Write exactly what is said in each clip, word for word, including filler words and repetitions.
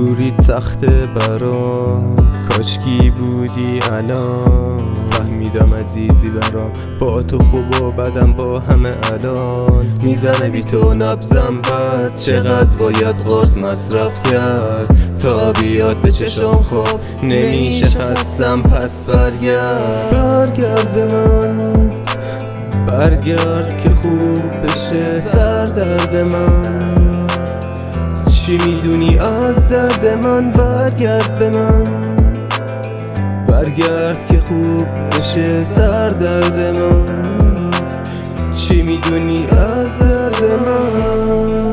دوری سخته برام، کاشکی بودی الان. فهمیدم عزیزی برام، با تو خوب و بدم با همه الان. میزنه بی تو نبزم بد، چقدر باید قرص مصرف کرد تا بیاد به چشم خواب. نمیشه خستم پس برگرد، برگرد به من، برگرد که خوب بشه سر درد من. چی میدونی از درد من؟ برگرد به من، برگرد که خوب بشه سر درد من. چی میدونی از درد من؟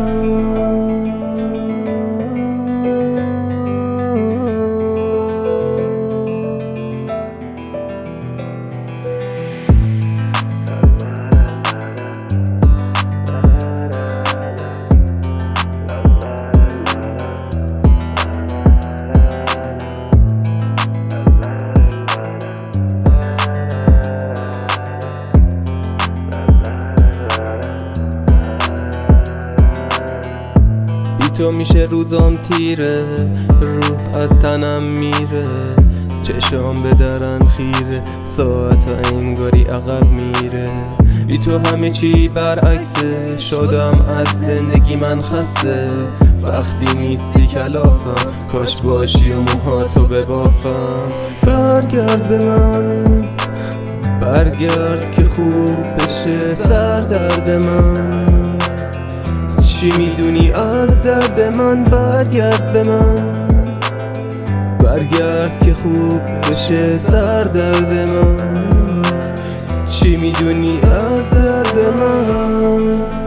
تو میشه روزام تیره، روح از تنم میره، چشام به درن خیره، ساعت ها انگاری عقب میره. بی تو همه چی برعکسه، شدم از زندگی من خسته. وقتی نیستی کلافم، کاش باشی و موهاتو ببافم. برگرد به من، برگرد که خوب بشه سر درد من. چی میدونی از درد من؟ برگرد به من، برگرد که خوب بشه سر درد من. چی میدونی از درد من؟